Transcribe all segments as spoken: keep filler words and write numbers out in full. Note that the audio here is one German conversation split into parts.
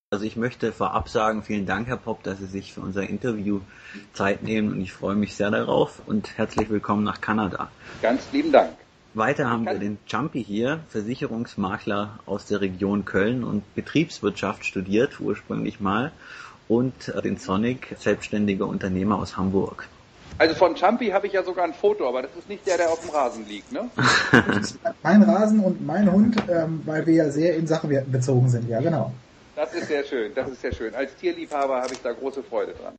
Also ich möchte vorab sagen, vielen Dank, Herr Popp, dass Sie sich für unser Interview Zeit nehmen und ich freue mich sehr darauf und herzlich willkommen nach Kanada. Ganz lieben Dank. Weiter haben wir den Jumpy hier, Versicherungsmakler aus der Region Köln und Betriebswirtschaft studiert, ursprünglich mal, und den Sonic, selbstständiger Unternehmer aus Hamburg. Also von Jumpy habe ich ja sogar ein Foto, aber das ist nicht der, der auf dem Rasen liegt, ne? Das ist mein Rasen und mein Hund, ähm, weil wir ja sehr in Sachen bezogen sind, ja genau. Das ist sehr schön, das ist sehr schön. Als Tierliebhaber habe ich da große Freude dran.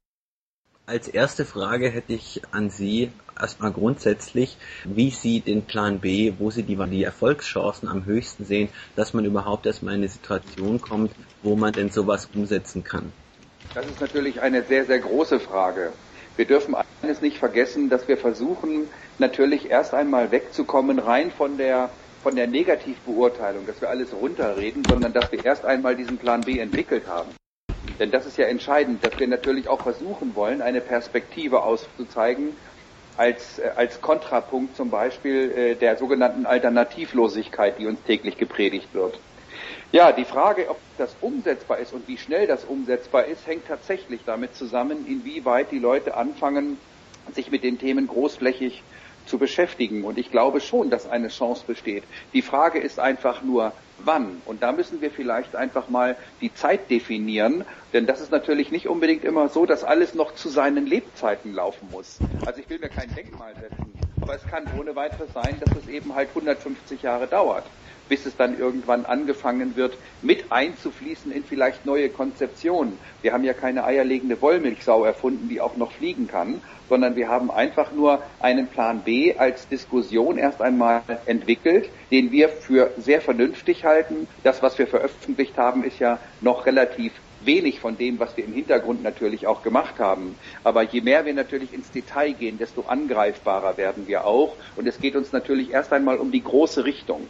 Als erste Frage hätte ich an Sie erstmal grundsätzlich, wie Sie den Plan B, wo Sie die, die Erfolgschancen am höchsten sehen, dass man überhaupt erstmal in eine Situation kommt, wo man denn sowas umsetzen kann. Das ist natürlich eine sehr, sehr große Frage. Wir dürfen eines nicht vergessen, dass wir versuchen, natürlich erst einmal wegzukommen rein von der von der Negativbeurteilung, dass wir alles runterreden, sondern dass wir erst einmal diesen Plan B entwickelt haben. Denn das ist ja entscheidend, dass wir natürlich auch versuchen wollen, eine Perspektive auszuzeigen, als, als Kontrapunkt zum Beispiel äh, der sogenannten Alternativlosigkeit, die uns täglich gepredigt wird. Ja, die Frage, ob das umsetzbar ist und wie schnell das umsetzbar ist, hängt tatsächlich damit zusammen, inwieweit die Leute anfangen, sich mit den Themen großflächig zu beschäftigen. Und ich glaube schon, dass eine Chance besteht. Die Frage ist einfach nur, wann? Und da müssen wir vielleicht einfach mal die Zeit definieren, denn das ist natürlich nicht unbedingt immer so, dass alles noch zu seinen Lebzeiten laufen muss. Also ich will mir kein Denkmal setzen, aber es kann ohne weiteres sein, dass es eben halt hundertfünfzig Jahre dauert, bis es dann irgendwann angefangen wird, mit einzufließen in vielleicht neue Konzeptionen. Wir haben ja keine eierlegende Wollmilchsau erfunden, die auch noch fliegen kann, sondern wir haben einfach nur einen Plan B als Diskussion erst einmal entwickelt, den wir für sehr vernünftig halten. Das, was wir veröffentlicht haben, ist ja noch relativ wenig von dem, was wir im Hintergrund natürlich auch gemacht haben. Aber je mehr wir natürlich ins Detail gehen, desto angreifbarer werden wir auch. Und es geht uns natürlich erst einmal um die große Richtung.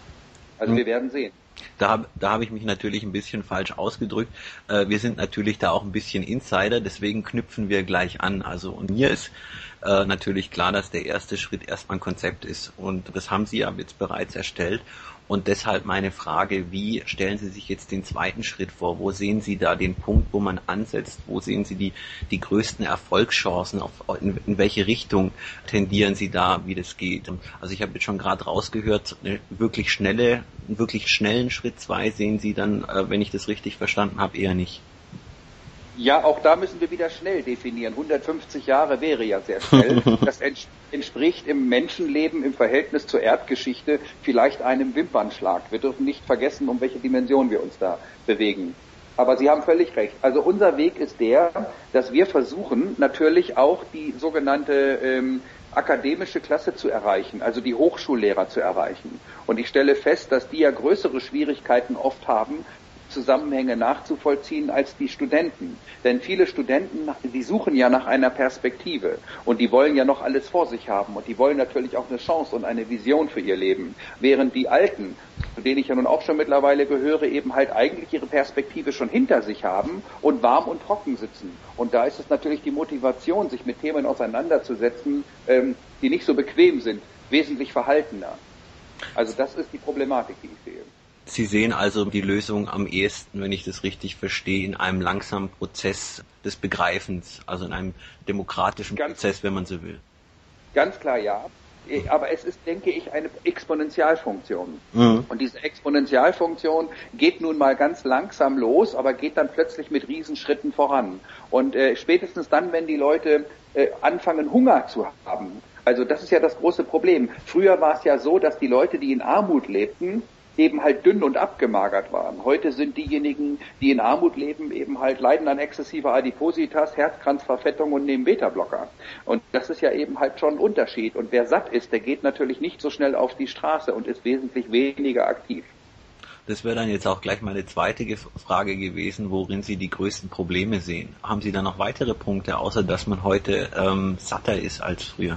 Also wir werden sehen. Da, da habe ich mich natürlich ein bisschen falsch ausgedrückt. Äh, wir sind natürlich da auch ein bisschen Insider, deswegen knüpfen wir gleich an. Also und mir ist äh, natürlich klar, dass der erste Schritt erstmal ein Konzept ist und das haben Sie ja jetzt bereits erstellt. Und deshalb meine Frage, wie stellen Sie sich jetzt den zweiten Schritt vor? Wo sehen Sie da den Punkt, wo man ansetzt? Wo sehen Sie die, die größten Erfolgschancen? Auf, in, in welche Richtung tendieren Sie da, wie das geht? Also ich habe jetzt schon gerade rausgehört, eine wirklich schnelle, einen wirklich schnellen Schritt zwei sehen Sie dann, wenn ich das richtig verstanden habe, eher nicht. Ja, auch da müssen wir wieder schnell definieren. hundertfünfzig Jahre wäre ja sehr schnell. Das entspricht im Menschenleben im Verhältnis zur Erdgeschichte vielleicht einem Wimpernschlag. Wir dürfen nicht vergessen, um welche Dimension wir uns da bewegen. Aber Sie haben völlig recht. Also unser Weg ist der, dass wir versuchen, natürlich auch die sogenannte ähm, akademische Klasse zu erreichen, also die Hochschullehrer zu erreichen. Und ich stelle fest, dass die ja größere Schwierigkeiten oft haben, Zusammenhänge nachzuvollziehen als die Studenten. Denn viele Studenten, die suchen ja nach einer Perspektive und die wollen ja noch alles vor sich haben und die wollen natürlich auch eine Chance und eine Vision für ihr Leben. Während die Alten, zu denen ich ja nun auch schon mittlerweile gehöre, eben halt eigentlich ihre Perspektive schon hinter sich haben und warm und trocken sitzen. Und da ist es natürlich die Motivation, sich mit Themen auseinanderzusetzen, ähm, die nicht so bequem sind, wesentlich verhaltener. Also das ist die Problematik, die ich sehe. Sie sehen also die Lösung am ehesten, wenn ich das richtig verstehe, in einem langsamen Prozess des Begreifens, also in einem demokratischen ganz, Prozess, wenn man so will. Ganz klar, ja. Aber es ist, denke ich, eine Exponentialfunktion. Mhm. Und diese Exponentialfunktion geht nun mal ganz langsam los, aber geht dann plötzlich mit Riesenschritten voran. Und äh, spätestens dann, wenn die Leute äh, anfangen, Hunger zu haben, also das ist ja das große Problem. Früher war es ja so, dass die Leute, die in Armut lebten, eben halt dünn und abgemagert waren. Heute sind diejenigen, die in Armut leben, eben halt leiden an exzessiver Adipositas, Herzkranzverfettung und nehmen Beta-Blocker. Und das ist ja eben halt schon ein Unterschied. Und wer satt ist, der geht natürlich nicht so schnell auf die Straße und ist wesentlich weniger aktiv. Das wäre dann jetzt auch gleich meine zweite Frage gewesen, worin Sie die größten Probleme sehen. Haben Sie da noch weitere Punkte, außer dass man heute ähm, satter ist als früher?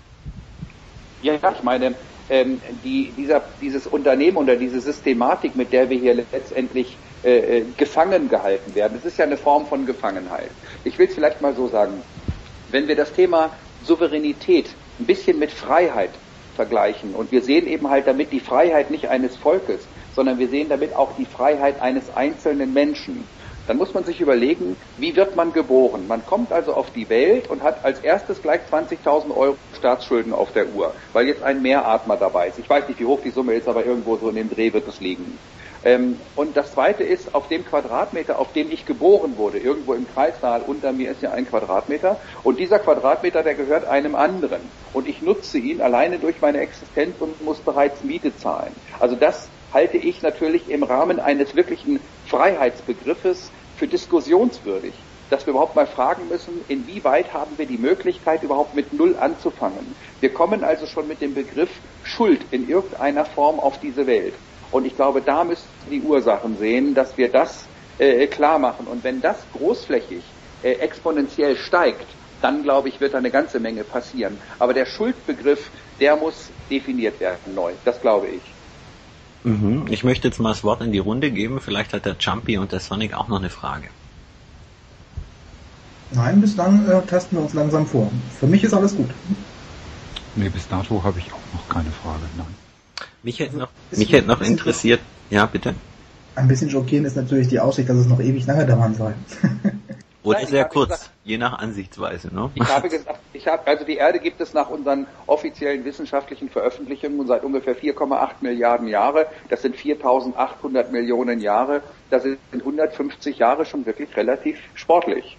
Ja, ich meine, Ähm, die, dieser, dieses Unternehmen oder diese Systematik, mit der wir hier letztendlich äh, gefangen gehalten werden, das ist ja eine Form von Gefangenheit. Ich will es vielleicht mal so sagen, wenn wir das Thema Souveränität ein bisschen mit Freiheit vergleichen und wir sehen eben halt damit die Freiheit nicht eines Volkes, sondern wir sehen damit auch die Freiheit eines einzelnen Menschen, dann muss man sich überlegen, wie wird man geboren? Man kommt also auf die Welt und hat als erstes gleich zwanzigtausend Euro Staatsschulden auf der Uhr, weil jetzt ein Mehratmer dabei ist. Ich weiß nicht, wie hoch die Summe ist, aber irgendwo so in dem Dreh wird es liegen. Ähm, und das Zweite ist, auf dem Quadratmeter, auf dem ich geboren wurde, irgendwo im Kreissaal, unter mir ist ja ein Quadratmeter, und dieser Quadratmeter, der gehört einem anderen. Und ich nutze ihn alleine durch meine Existenz und muss bereits Miete zahlen. Also das halte ich natürlich im Rahmen eines wirklichen Freiheitsbegriffes für diskussionswürdig, dass wir überhaupt mal fragen müssen, inwieweit haben wir die Möglichkeit, überhaupt mit Null anzufangen. Wir kommen also schon mit dem Begriff Schuld in irgendeiner Form auf diese Welt. Und ich glaube, da müssen wir die Ursachen sehen, dass wir das äh, klar machen. Und wenn das großflächig äh, exponentiell steigt, dann, glaube ich, wird da eine ganze Menge passieren. Aber der Schuldbegriff, der muss definiert werden neu. Das glaube ich. Ich möchte jetzt mal das Wort in die Runde geben. Vielleicht hat der Jumpy und der Sonic auch noch eine Frage. Nein, bislang äh, tasten wir uns langsam vor. Für mich ist alles gut. Nee, bis dato habe ich auch noch keine Frage. Nein. Mich hätte noch, mich hätte noch interessiert. Ja, bitte. Ein bisschen schockierend ist natürlich die Aussicht, dass es noch ewig lange dauern soll. Oder Nein, sehr kurz, gesagt, je nach Ansichtsweise, ne? Ich habe gesagt, ich habe, also die Erde gibt es nach unseren offiziellen wissenschaftlichen Veröffentlichungen seit ungefähr vier Komma acht Milliarden Jahre. Das sind viertausendachthundert Millionen Jahre. Das sind hundertfünfzig Jahre schon wirklich relativ sportlich.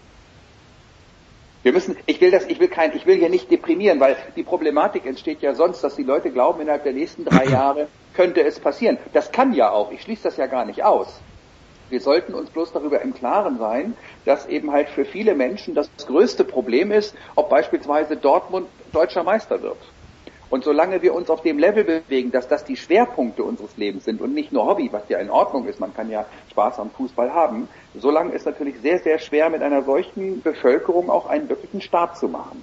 Wir müssen, ich will das, ich will kein, ich will hier nicht deprimieren, weil die Problematik entsteht ja sonst, dass die Leute glauben, innerhalb der nächsten drei Jahre könnte es passieren. Das kann ja auch. Ich schließe das ja gar nicht aus. Wir sollten uns bloß darüber im Klaren sein, dass eben halt für viele Menschen das größte Problem ist, ob beispielsweise Dortmund deutscher Meister wird. Und solange wir uns auf dem Level bewegen, dass das die Schwerpunkte unseres Lebens sind und nicht nur Hobby, was ja in Ordnung ist, man kann ja Spaß am Fußball haben, solange ist natürlich sehr, sehr schwer, mit einer solchen Bevölkerung auch einen wirklichen Start zu machen.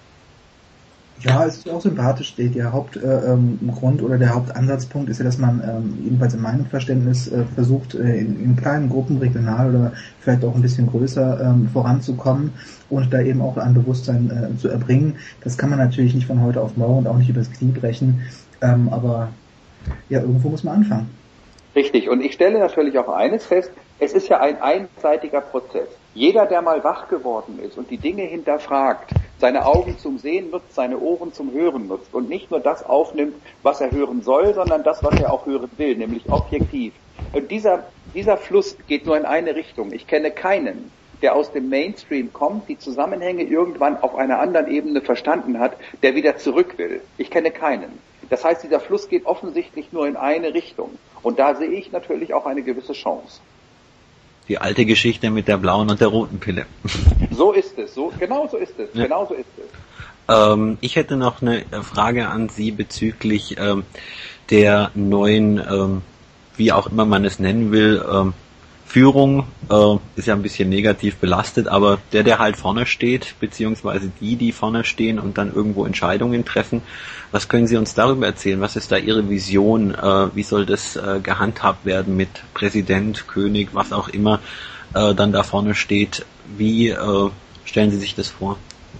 Ja, es ist auch sympathisch. Der, der Hauptgrund äh, oder der Hauptansatzpunkt ist ja, dass man ähm, jedenfalls in meinem Verständnis äh, versucht, äh, in, in kleinen Gruppen regional oder vielleicht auch ein bisschen größer ähm, voranzukommen und da eben auch ein Bewusstsein äh, zu erbringen. Das kann man natürlich nicht von heute auf morgen und auch nicht übers Knie brechen, ähm, aber ja, irgendwo muss man anfangen. Richtig. Und ich stelle natürlich auch eines fest, es ist ja ein einseitiger Prozess. Jeder, der mal wach geworden ist und die Dinge hinterfragt, seine Augen zum Sehen nutzt, seine Ohren zum Hören nutzt und nicht nur das aufnimmt, was er hören soll, sondern das, was er auch hören will, nämlich objektiv. Und dieser, dieser Fluss geht nur in eine Richtung. Ich kenne keinen, der aus dem Mainstream kommt, die Zusammenhänge irgendwann auf einer anderen Ebene verstanden hat, der wieder zurück will. Ich kenne keinen. Das heißt, dieser Fluss geht offensichtlich nur in eine Richtung. Und da sehe ich natürlich auch eine gewisse Chance. Die alte Geschichte mit der blauen und der roten Pille. So ist es, so, genau so ist es, ja. genau so ist es. Ähm, ich hätte noch eine Frage an Sie bezüglich ähm, der neuen, ähm, wie auch immer man es nennen will, ähm, Führung, äh, ist ja ein bisschen negativ belastet, aber der, der halt vorne steht, beziehungsweise die, die vorne stehen und dann irgendwo Entscheidungen treffen, was können Sie uns darüber erzählen? Was ist da Ihre Vision? Äh, wie soll das äh, gehandhabt werden mit Präsident, König, was auch immer äh, dann da vorne steht? Wie äh, stellen Sie sich das vor?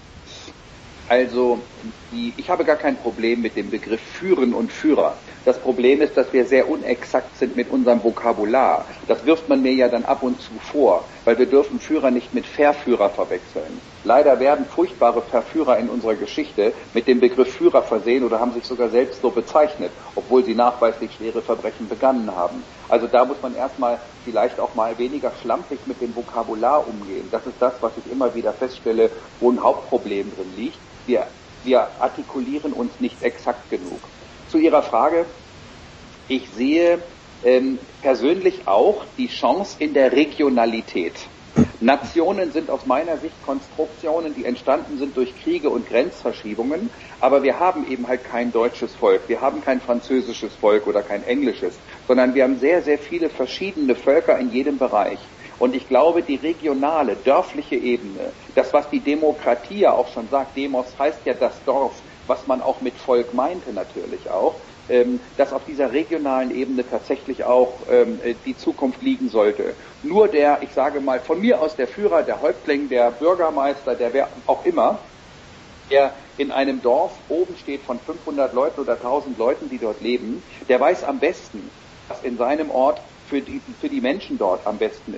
Also, die, ich habe gar kein Problem mit dem Begriff Führen und Führer. Das Problem ist, dass wir sehr unexakt sind mit unserem Vokabular. Das wirft man mir ja dann ab und zu vor, weil wir dürfen Führer nicht mit Verführer verwechseln. Leider werden furchtbare Verführer in unserer Geschichte mit dem Begriff Führer versehen oder haben sich sogar selbst so bezeichnet, obwohl sie nachweislich schwere Verbrechen begangen haben. Also da muss man erstmal vielleicht auch mal weniger schlampig mit dem Vokabular umgehen. Das ist das, was ich immer wieder feststelle, wo ein Hauptproblem drin liegt. Wir, wir artikulieren uns nicht exakt genug. Zu Ihrer Frage, ich sehe ähm, persönlich auch die Chance in der Regionalität. Nationen sind aus meiner Sicht Konstruktionen, die entstanden sind durch Kriege und Grenzverschiebungen, aber wir haben eben halt kein deutsches Volk, wir haben kein französisches Volk oder kein englisches, sondern wir haben sehr, sehr viele verschiedene Völker in jedem Bereich. Und ich glaube, die regionale, dörfliche Ebene, das, was die Demokratie ja auch schon sagt, Demos heißt ja das Dorf, was man auch mit Volk meinte natürlich auch, ähm, dass auf dieser regionalen Ebene tatsächlich auch ähm, die Zukunft liegen sollte. Nur der, ich sage mal, von mir aus der Führer, der Häuptling, der Bürgermeister, der wer auch immer, der in einem Dorf oben steht von fünfhundert Leuten oder tausend Leuten, die dort leben, der weiß am besten, was in seinem Ort für die, für die Menschen dort am besten ist.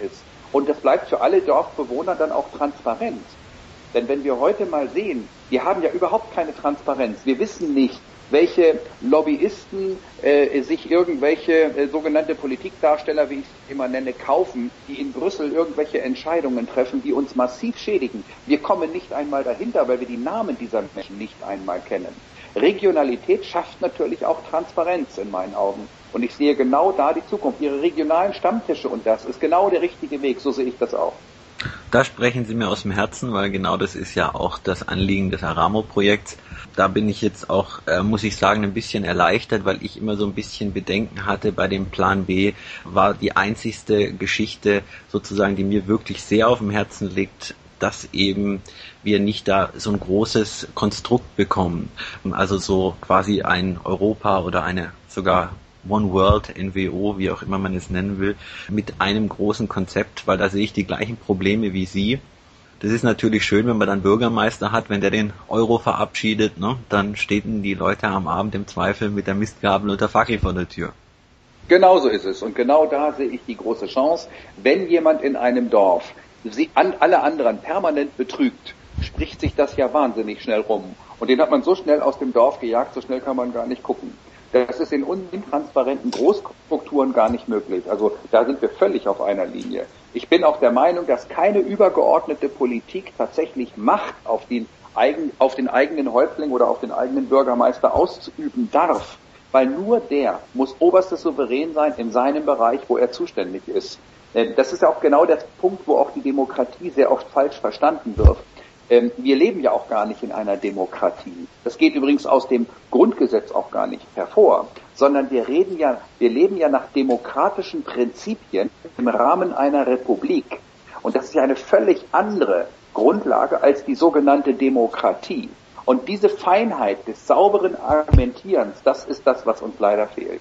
Und das bleibt für alle Dorfbewohner dann auch transparent. Denn wenn wir heute mal sehen, wir haben ja überhaupt keine Transparenz. Wir wissen nicht, welche Lobbyisten äh, sich irgendwelche äh, sogenannte Politikdarsteller, wie ich es immer nenne, kaufen, die in Brüssel irgendwelche Entscheidungen treffen, die uns massiv schädigen. Wir kommen nicht einmal dahinter, weil wir die Namen dieser Menschen nicht einmal kennen. Regionalität schafft natürlich auch Transparenz in meinen Augen. Und ich sehe genau da die Zukunft, Ihre regionalen Stammtische, und das ist genau der richtige Weg, so sehe ich das auch. Da sprechen Sie mir aus dem Herzen, weil genau das ist ja auch das Anliegen des Aramo-Projekts. Da bin ich jetzt auch, äh, muss ich sagen, ein bisschen erleichtert, weil ich immer so ein bisschen Bedenken hatte. Bei dem Plan B war die einzigste Geschichte sozusagen, die mir wirklich sehr auf dem Herzen liegt, dass eben wir nicht da so ein großes Konstrukt bekommen. Also so quasi ein Europa oder eine sogar One World, N W O, wie auch immer man es nennen will, mit einem großen Konzept, weil da sehe ich die gleichen Probleme wie Sie. Das ist natürlich schön, wenn man dann Bürgermeister hat, wenn der den Euro verabschiedet, ne, dann stehen die Leute am Abend im Zweifel mit der Mistgabel und der Fackel vor der Tür. Genau so ist es. Und genau da sehe ich die große Chance. Wenn jemand in einem Dorf sie an alle anderen permanent betrügt, spricht sich das ja wahnsinnig schnell rum. Und den hat man so schnell aus dem Dorf gejagt, so schnell kann man gar nicht gucken. Das ist in intransparenten Großstrukturen gar nicht möglich. Also da sind wir völlig auf einer Linie. Ich bin auch der Meinung, dass keine übergeordnete Politik tatsächlich Macht auf den, eigen, auf den eigenen Häuptling oder auf den eigenen Bürgermeister ausüben darf. Weil nur der muss oberstes Souverän sein in seinem Bereich, wo er zuständig ist. Das ist ja auch genau der Punkt, wo auch die Demokratie sehr oft falsch verstanden wird. Wir leben ja auch gar nicht in einer Demokratie. Das geht übrigens aus dem Grundgesetz auch gar nicht hervor, sondern wir reden ja, wir leben ja nach demokratischen Prinzipien im Rahmen einer Republik. Und das ist ja eine völlig andere Grundlage als die sogenannte Demokratie. Und diese Feinheit des sauberen Argumentierens, das ist das, was uns leider fehlt.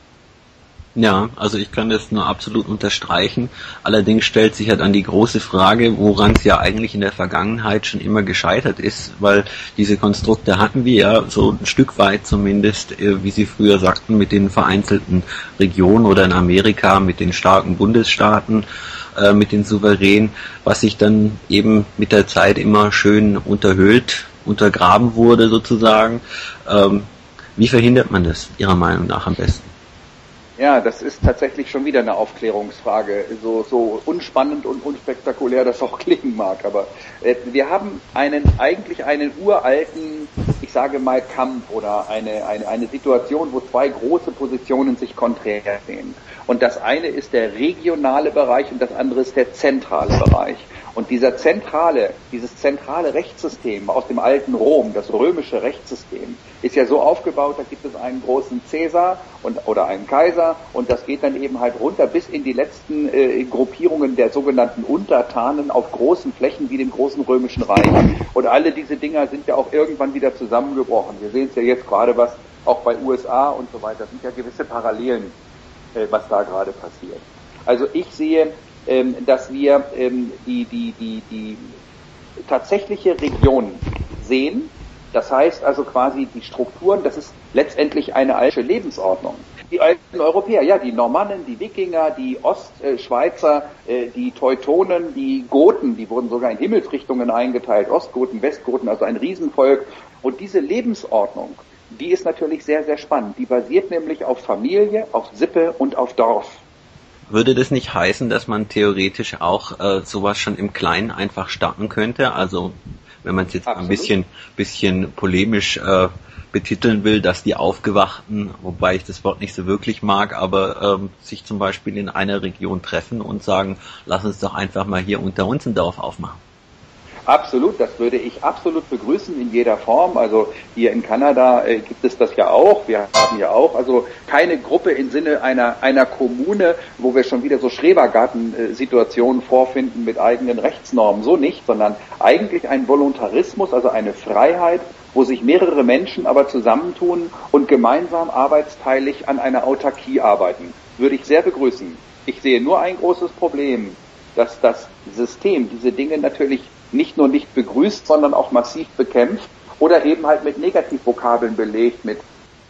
Ja, also ich kann das nur absolut unterstreichen. Allerdings stellt sich ja dann die große Frage, woran es ja eigentlich in der Vergangenheit schon immer gescheitert ist, weil diese Konstrukte hatten wir ja so ein Stück weit zumindest, wie Sie früher sagten, mit den vereinzelten Regionen oder in Amerika mit den starken Bundesstaaten, äh, mit den Souveränen, was sich dann eben mit der Zeit immer schön unterhöhlt, untergraben wurde sozusagen. Ähm, wie verhindert man das Ihrer Meinung nach am besten? Ja, das ist tatsächlich schon wieder eine Aufklärungsfrage, so, so unspannend und unspektakulär das auch klingen mag. Aber äh, wir haben einen eigentlich einen uralten, ich sage mal Kampf oder eine, eine, eine Situation, wo zwei große Positionen sich konträr sehen. Und das eine ist der regionale Bereich und das andere ist der zentrale Bereich. Und dieser zentrale, dieses zentrale Rechtssystem aus dem alten Rom, das römische Rechtssystem, ist ja so aufgebaut, da gibt es einen großen Cäsar und, oder einen Kaiser und das geht dann eben halt runter bis in die letzten äh, Gruppierungen der sogenannten Untertanen auf großen Flächen wie dem großen römischen Reich. Und alle diese Dinger sind ja auch irgendwann wieder zusammengebrochen. Wir sehen es ja jetzt gerade, was auch bei U S A und so weiter, das sind ja gewisse Parallelen, äh, was da gerade passiert. Also ich sehe, ähm, dass wir ähm, die, die, die, die tatsächliche Region sehen. Das heißt also quasi die Strukturen, das ist letztendlich eine alte Lebensordnung. Die alten Europäer, ja, die Normannen, die Wikinger, die Ostschweizer, äh, die Teutonen, die Goten, die wurden sogar in Himmelsrichtungen eingeteilt, Ostgoten, Westgoten, also ein Riesenvolk. Und diese Lebensordnung, die ist natürlich sehr, sehr spannend. Die basiert nämlich auf Familie, auf Sippe und auf Dorf. Würde das nicht heißen, dass man theoretisch auch äh, sowas schon im Kleinen einfach starten könnte? Also wenn man es jetzt Absolut. ein bisschen, bisschen polemisch äh, betiteln will, dass die Aufgewachten, wobei ich das Wort nicht so wirklich mag, aber ähm, sich zum Beispiel in einer Region treffen und sagen, lass uns doch einfach mal hier unter uns ein Dorf aufmachen. Absolut, das würde ich absolut begrüßen in jeder Form. Also hier in Kanada äh, gibt es das ja auch. Wir haben ja auch also keine Gruppe im Sinne einer einer Kommune, wo wir schon wieder so Schrebergarten-Situationen vorfinden mit eigenen Rechtsnormen. So nicht, sondern eigentlich ein Voluntarismus, also eine Freiheit, wo sich mehrere Menschen aber zusammentun und gemeinsam arbeitsteilig an einer Autarkie arbeiten. Würde ich sehr begrüßen. Ich sehe nur ein großes Problem, dass das System diese Dinge natürlich nicht nur nicht begrüßt, sondern auch massiv bekämpft oder eben halt mit Negativvokabeln belegt, mit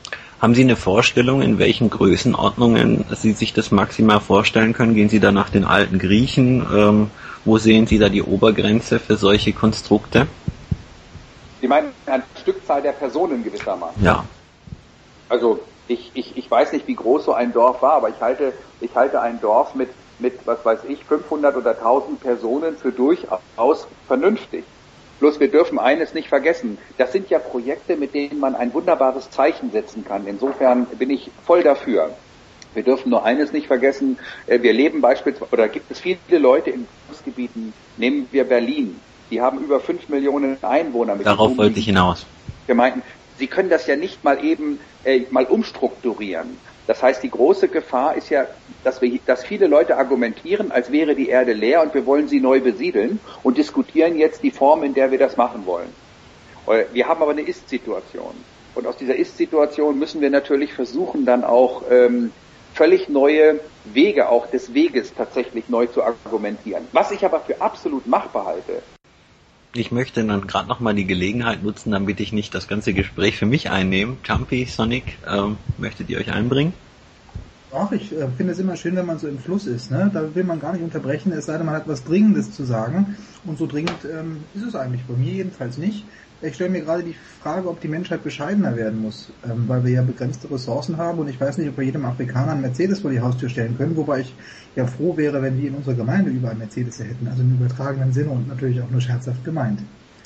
Haben Sie eine Vorstellung, in welchen Größenordnungen Sie sich das maximal vorstellen können? Gehen Sie da nach den alten Griechen? Ähm, wo sehen Sie da die Obergrenze für solche Konstrukte? Sie meinen eine Stückzahl der Personen gewissermaßen? Ja. Also ich, ich, ich weiß nicht, wie groß so ein Dorf war, aber ich halte, ich halte ein Dorf mit, mit, was weiß ich, fünfhundert oder tausend Personen für durchaus vernünftig. Bloß wir dürfen eines nicht vergessen, das sind ja Projekte, mit denen man ein wunderbares Zeichen setzen kann. Insofern bin ich voll dafür. Wir dürfen nur eines nicht vergessen, wir leben beispielsweise, oder gibt es viele Leute in Gebieten, nehmen wir Berlin, die haben über fünf Millionen Einwohner. Mit Darauf wollte ich hinaus. Wir meinten, sie können das ja nicht mal eben äh, mal umstrukturieren. Das heißt, die große Gefahr ist ja, dass wir, dass viele Leute argumentieren, als wäre die Erde leer und wir wollen sie neu besiedeln und diskutieren jetzt die Form, in der wir das machen wollen. Wir haben aber eine Ist-Situation. Und aus dieser Ist-Situation müssen wir natürlich versuchen, dann auch ähm, völlig neue Wege, auch des Weges tatsächlich neu zu argumentieren. Was ich aber für absolut machbar halte. Ich möchte dann gerade nochmal die Gelegenheit nutzen, damit ich nicht das ganze Gespräch für mich einnehme. Jumpy, Sonic, ähm, möchtet ihr euch einbringen? Ach, ich äh, finde es immer schön, wenn man so im Fluss ist. Ne? Da will man gar nicht unterbrechen, es sei denn, man hat was Dringendes zu sagen. Und so dringend ähm, ist es eigentlich bei mir jedenfalls nicht. Ich stelle mir gerade die Frage, ob die Menschheit bescheidener werden muss, ähm, weil wir ja begrenzte Ressourcen haben und ich weiß nicht, ob wir jedem Afrikaner einen Mercedes vor die Haustür stellen können, wobei ich ja froh wäre, wenn wir in unserer Gemeinde überall Mercedes hätten, also im übertragenen Sinne und natürlich auch nur scherzhaft gemeint.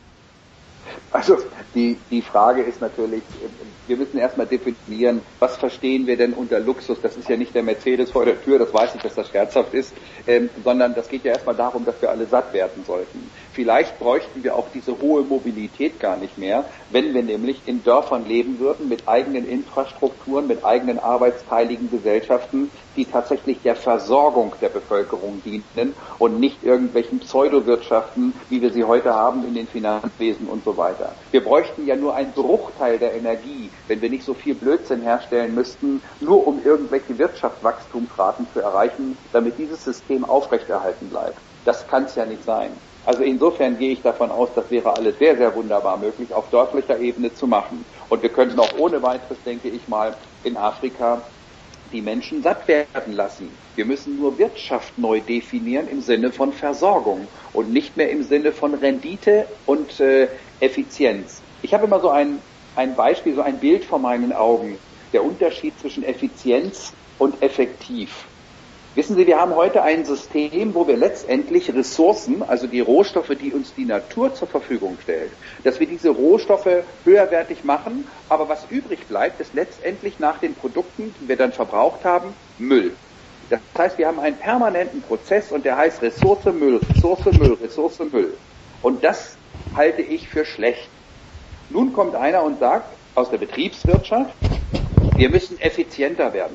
Also die, die Frage ist natürlich, wir müssen erstmal definieren, was verstehen wir denn unter Luxus? Das ist ja nicht der Mercedes vor der Tür, das weiß ich, dass das scherzhaft ist, ähm, sondern das geht ja erstmal darum, dass wir alle satt werden sollten. Vielleicht bräuchten wir auch diese hohe Mobilität gar nicht mehr, wenn wir nämlich in Dörfern leben würden mit eigenen Infrastrukturen, mit eigenen arbeitsteiligen Gesellschaften, die tatsächlich der Versorgung der Bevölkerung dienen und nicht irgendwelchen Pseudowirtschaften, wie wir sie heute haben in den Finanzwesen und so weiter. Wir bräuchten ja nur einen Bruchteil der Energie, wenn wir nicht so viel Blödsinn herstellen müssten, nur um irgendwelche Wirtschaftswachstumsraten zu erreichen, damit dieses System aufrechterhalten bleibt. Das kann es ja nicht sein. Also insofern gehe ich davon aus, das wäre alles sehr, sehr wunderbar möglich, auf dörflicher Ebene zu machen. Und wir könnten auch ohne weiteres, denke ich mal, in Afrika die Menschen satt werden lassen. Wir müssen nur Wirtschaft neu definieren im Sinne von Versorgung und nicht mehr im Sinne von Rendite und äh, Effizienz. Ich habe immer so ein, ein Beispiel, so ein Bild vor meinen Augen. Der Unterschied zwischen Effizienz und effektiv. Wissen Sie, wir haben heute ein System, wo wir letztendlich Ressourcen, also die Rohstoffe, die uns die Natur zur Verfügung stellt, dass wir diese Rohstoffe höherwertig machen, aber was übrig bleibt, ist letztendlich nach den Produkten, die wir dann verbraucht haben, Müll. Das heißt, wir haben einen permanenten Prozess und der heißt Ressource Müll, Ressource Müll, Ressource Müll. Und das halte ich für schlecht. Nun kommt einer und sagt, aus der Betriebswirtschaft, wir müssen effizienter werden.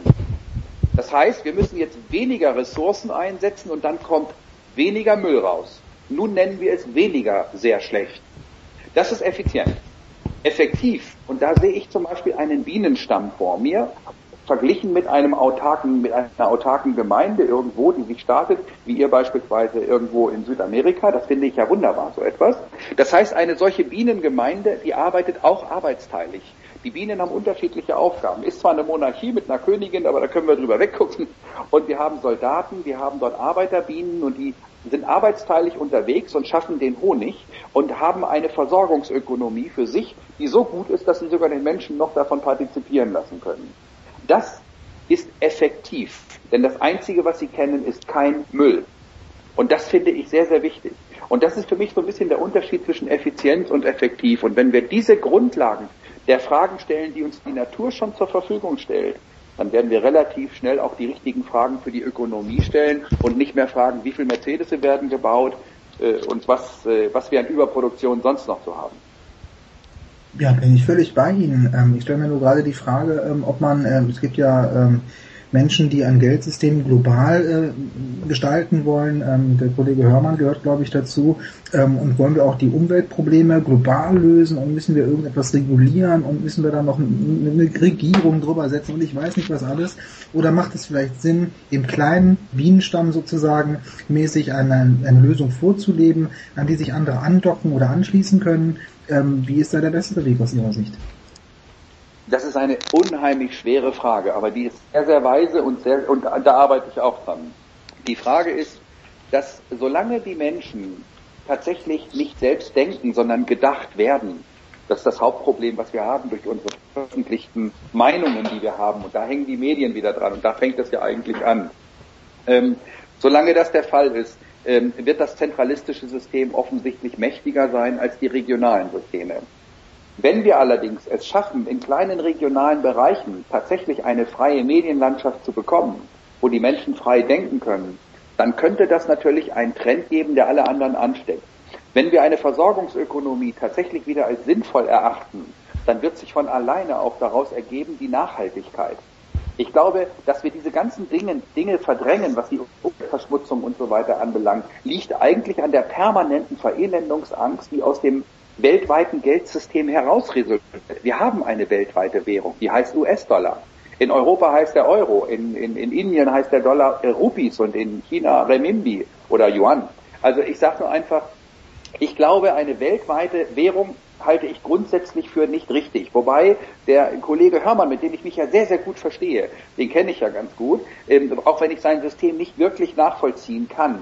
Das heißt, wir müssen jetzt weniger Ressourcen einsetzen und dann kommt weniger Müll raus. Nun nennen wir es weniger sehr schlecht. Das ist effizient. Effektiv. Und da sehe ich zum Beispiel einen Bienenstamm vor mir, verglichen mit einem autarken, mit einer autarken Gemeinde irgendwo, die sich startet, wie ihr beispielsweise irgendwo in Südamerika. Das finde ich ja wunderbar, so etwas. Das heißt, eine solche Bienengemeinde, die arbeitet auch arbeitsteilig. Die Bienen haben unterschiedliche Aufgaben. Ist zwar eine Monarchie mit einer Königin, aber da können wir drüber weggucken. Und wir haben Soldaten, wir haben dort Arbeiterbienen und die sind arbeitsteilig unterwegs und schaffen den Honig und haben eine Versorgungsökonomie für sich, die so gut ist, dass sie sogar den Menschen noch davon partizipieren lassen können. Das ist effektiv, denn das Einzige, was sie kennen, ist kein Müll. Und das finde ich sehr, sehr wichtig. Und das ist für mich so ein bisschen der Unterschied zwischen Effizienz und effektiv. Und wenn wir diese Grundlagen der Fragen stellen, die uns die Natur schon zur Verfügung stellt, dann werden wir relativ schnell auch die richtigen Fragen für die Ökonomie stellen und nicht mehr fragen, wie viele Mercedes werden gebaut äh, und was, äh, was wir an Überproduktion sonst noch zu haben. Ja, bin ich völlig bei Ihnen. Ähm, ich stelle mir nur gerade die Frage, ähm, ob man, ähm, es gibt ja ähm, Menschen, die ein Geldsystem global äh, gestalten wollen. Ähm, der Kollege Hörmann gehört, glaube ich, dazu. Ähm, und wollen wir auch die Umweltprobleme global lösen und müssen wir irgendetwas regulieren und müssen wir da noch eine, eine Regierung drüber setzen und ich weiß nicht was alles. Oder macht es vielleicht Sinn, im kleinen Bienenstamm sozusagen mäßig eine, eine Lösung vorzuleben, an die sich andere andocken oder anschließen können? Ähm, wie ist da der bessere Weg aus Ihrer Sicht? Das ist eine unheimlich schwere Frage, aber die ist sehr, sehr weise und sehr, und da arbeite ich auch dran. Die Frage ist, dass solange die Menschen tatsächlich nicht selbst denken, sondern gedacht werden, das ist das Hauptproblem, was wir haben durch unsere veröffentlichten Meinungen, die wir haben, und da hängen die Medien wieder dran und da fängt das ja eigentlich an. Ähm, solange das der Fall ist, ähm, wird das zentralistische System offensichtlich mächtiger sein als die regionalen Systeme. Wenn wir allerdings es schaffen, in kleinen regionalen Bereichen tatsächlich eine freie Medienlandschaft zu bekommen, wo die Menschen frei denken können, dann könnte das natürlich einen Trend geben, der alle anderen ansteckt. Wenn wir eine Versorgungsökonomie tatsächlich wieder als sinnvoll erachten, dann wird sich von alleine auch daraus ergeben die Nachhaltigkeit. Ich glaube, dass wir diese ganzen Dinge, Dinge verdrängen, was die Umweltverschmutzung und so weiter anbelangt, liegt eigentlich an der permanenten Verelendungsangst, die aus dem weltweiten Geldsystem heraus resultiert. Wir haben eine weltweite Währung, die heißt U S-Dollar. In Europa heißt der Euro, in, in, in Indien heißt der Dollar äh, Rupees und in China Renminbi oder Yuan. Also ich sage nur einfach, ich glaube, eine weltweite Währung halte ich grundsätzlich für nicht richtig. Wobei der Kollege Hörmann, mit dem ich mich ja sehr, sehr gut verstehe, den kenne ich ja ganz gut, ähm, auch wenn ich sein System nicht wirklich nachvollziehen kann.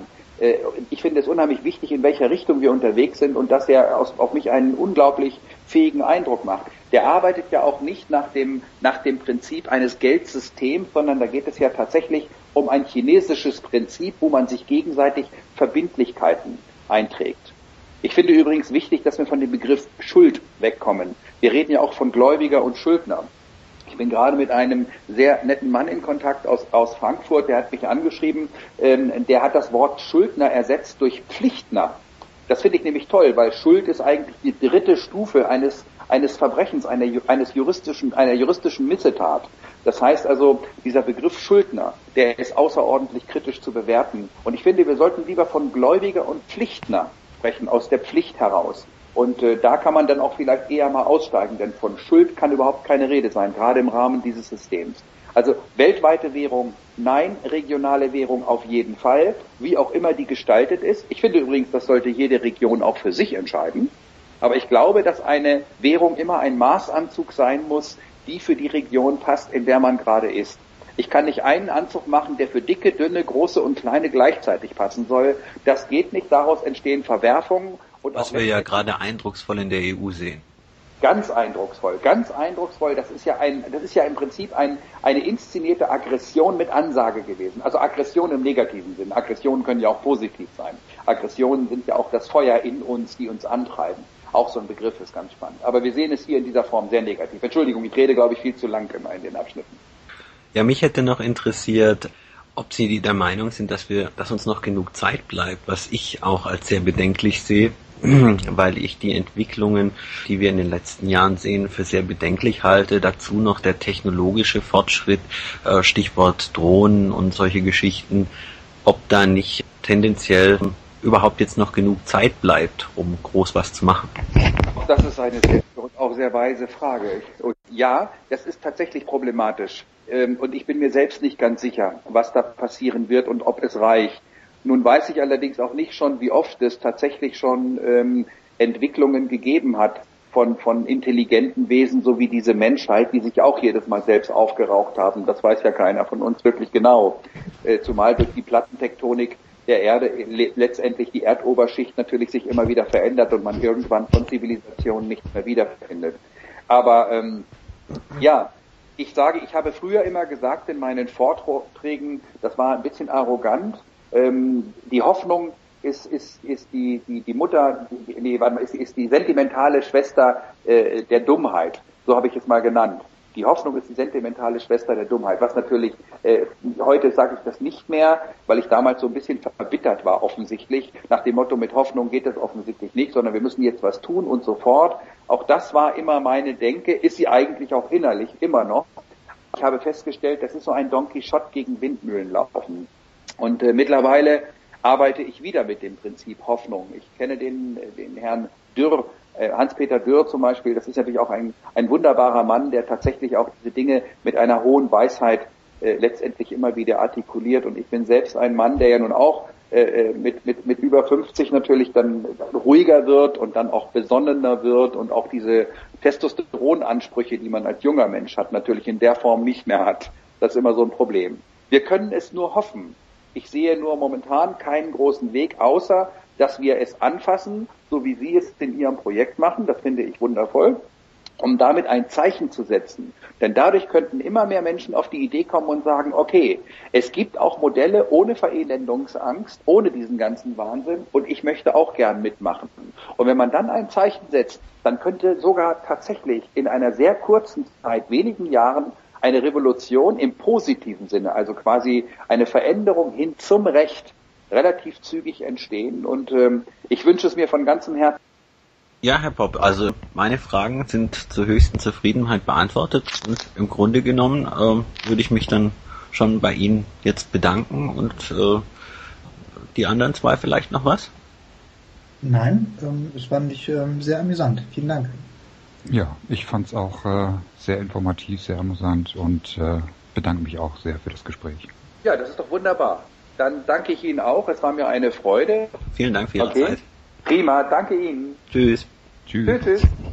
Ich finde es unheimlich wichtig, in welcher Richtung wir unterwegs sind und dass er auf mich einen unglaublich fähigen Eindruck macht. Der arbeitet ja auch nicht nach dem, nach dem Prinzip eines Geldsystems, sondern da geht es ja tatsächlich um ein chinesisches Prinzip, wo man sich gegenseitig Verbindlichkeiten einträgt. Ich finde übrigens wichtig, dass wir von dem Begriff Schuld wegkommen. Wir reden ja auch von Gläubiger und Schuldner. Ich bin gerade mit einem sehr netten Mann in Kontakt aus, aus Frankfurt, der hat mich angeschrieben, ähm, der hat das Wort Schuldner ersetzt durch Pflichtner. Das finde ich nämlich toll, weil Schuld ist eigentlich die dritte Stufe eines, eines Verbrechens, einer, eines juristischen, einer juristischen Missetat. Das heißt also, dieser Begriff Schuldner, der ist außerordentlich kritisch zu bewerten. Und ich finde, wir sollten lieber von Gläubiger und Pflichtner sprechen, aus der Pflicht heraus. Und äh, da kann man dann auch vielleicht eher mal aussteigen, denn von Schuld kann überhaupt keine Rede sein, gerade im Rahmen dieses Systems. Also weltweite Währung, nein, regionale Währung auf jeden Fall, wie auch immer die gestaltet ist. Ich finde übrigens, das sollte jede Region auch für sich entscheiden. Aber ich glaube, dass eine Währung immer ein Maßanzug sein muss, die für die Region passt, in der man gerade ist. Ich kann nicht einen Anzug machen, der für dicke, dünne, große und kleine gleichzeitig passen soll. Das geht nicht, daraus entstehen Verwerfungen. Und was wir ja gerade eindrucksvoll in der E U sehen. Ganz eindrucksvoll, ganz eindrucksvoll. Das ist ja ein, das ist ja im Prinzip ein, eine inszenierte Aggression mit Ansage gewesen. Also Aggression im negativen Sinn. Aggressionen können ja auch positiv sein. Aggressionen sind ja auch das Feuer in uns, die uns antreiben. Auch so ein Begriff ist ganz spannend. Aber wir sehen es hier in dieser Form sehr negativ. Entschuldigung, ich rede, glaube ich, viel zu lang immer in den Abschnitten. Ja, mich hätte noch interessiert, ob Sie der Meinung sind, dass wir, dass uns noch genug Zeit bleibt, was ich auch als sehr bedenklich sehe, weil ich die Entwicklungen, die wir in den letzten Jahren sehen, für sehr bedenklich halte. Dazu noch der technologische Fortschritt, Stichwort Drohnen und solche Geschichten, ob da nicht tendenziell überhaupt jetzt noch genug Zeit bleibt, um groß was zu machen. Das ist eine sehr, auch sehr weise Frage. Und ja, das ist tatsächlich problematisch. Und ich bin mir selbst nicht ganz sicher, was da passieren wird und ob es reicht. Nun weiß ich allerdings auch nicht schon, wie oft es tatsächlich schon ähm, Entwicklungen gegeben hat von, von intelligenten Wesen, so wie diese Menschheit, die sich auch jedes Mal selbst aufgeraucht haben. Das weiß ja keiner von uns wirklich genau. Äh, zumal durch die Plattentektonik der Erde le- letztendlich die Erdoberschicht natürlich sich immer wieder verändert und man irgendwann von Zivilisationen nichts mehr wiederfindet. Aber ähm, ja, ich sage, ich habe früher immer gesagt in meinen Vorträgen, das war ein bisschen arrogant, ähm, die Hoffnung ist, ist, ist die, die, die Mutter, die, nee, warte mal, ist, ist die sentimentale Schwester äh, der Dummheit. So habe ich es mal genannt. Die Hoffnung ist die sentimentale Schwester der Dummheit. Was natürlich, äh, heute sage ich das nicht mehr, weil ich damals so ein bisschen verbittert war offensichtlich. Nach dem Motto, mit Hoffnung geht das offensichtlich nicht, sondern wir müssen jetzt was tun und so fort. Auch das war immer meine Denke, ist sie eigentlich auch innerlich immer noch. Ich habe festgestellt, das ist so ein Don Quixote gegen Windmühlen laufen. Und äh, mittlerweile arbeite ich wieder mit dem Prinzip Hoffnung. Ich kenne den, den Herrn Dürr, äh, Hans-Peter Dürr zum Beispiel, das ist natürlich auch ein, ein wunderbarer Mann, der tatsächlich auch diese Dinge mit einer hohen Weisheit äh, letztendlich immer wieder artikuliert. Und ich bin selbst ein Mann, der ja nun auch äh, mit, mit, mit über fünfzig natürlich dann ruhiger wird und dann auch besonnener wird und auch diese Testosteronansprüche, die man als junger Mensch hat, natürlich in der Form nicht mehr hat. Das ist immer so ein Problem. Wir können es nur hoffen. Ich sehe nur momentan keinen großen Weg, außer dass wir es anfassen, so wie Sie es in Ihrem Projekt machen. Das finde ich wundervoll, um damit ein Zeichen zu setzen. Denn dadurch könnten immer mehr Menschen auf die Idee kommen und sagen, okay, es gibt auch Modelle ohne Verelendungsangst, ohne diesen ganzen Wahnsinn und ich möchte auch gern mitmachen. Und wenn man dann ein Zeichen setzt, dann könnte sogar tatsächlich in einer sehr kurzen Zeit, wenigen Jahren, eine Revolution im positiven Sinne, also quasi eine Veränderung hin zum Recht, relativ zügig entstehen. Und ähm, ich wünsche es mir von ganzem Herzen. Ja, Herr Popp, also meine Fragen sind zur höchsten Zufriedenheit beantwortet und im Grunde genommen ähm, würde ich mich dann schon bei Ihnen jetzt bedanken und äh, die anderen zwei vielleicht noch was? Nein, ähm, es fand ich ähm, sehr amüsant. Vielen Dank. Ja, ich fand es auch äh, sehr informativ, sehr amüsant und äh, bedanke mich auch sehr für das Gespräch. Ja, das ist doch wunderbar. Dann danke ich Ihnen auch. Es war mir eine Freude. Vielen Dank für Ihre okay. Zeit. Prima, danke Ihnen. Tschüss. Tschüss. Tschüss. Tschüss.